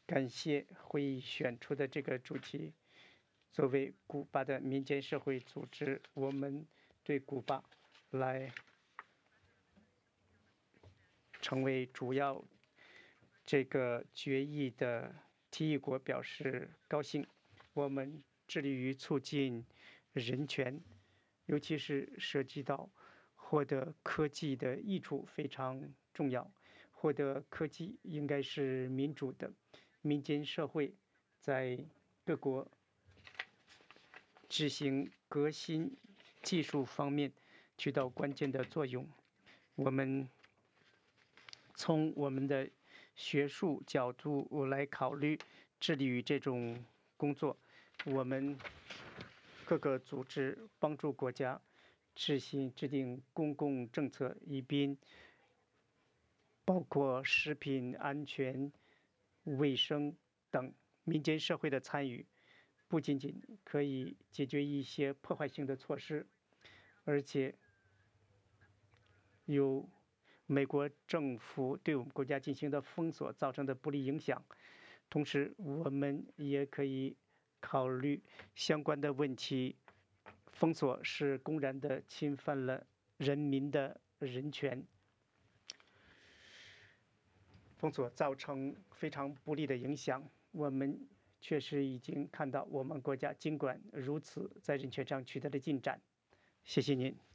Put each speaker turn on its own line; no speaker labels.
感谢会议选出的这个主题。作为古巴的民间社会组织，我们对古巴来成为主要这个决议的提议国表示高兴。我们致力于促进人权，尤其是涉及到获得科技的益处非常重要。获得科技应该是民主的，民间社会在各国执行革新技术方面起到关键的作用。我们从我们的学术角度来考虑，致力于这种工作。我们各个组织帮助国家制定公共政策，以便包括食品安全、卫生等民间社会的参与，不仅仅可以解决一些破坏性的措施，而且有美国政府对我们国家进行的封锁造成的不利影响。同时，我们也可以考虑相关的问题。封锁是公然的侵犯了人民的人权，封锁造成非常不利的影响。我们确实已经看到，我们国家尽管如此，在人权上取得了进展。谢谢您。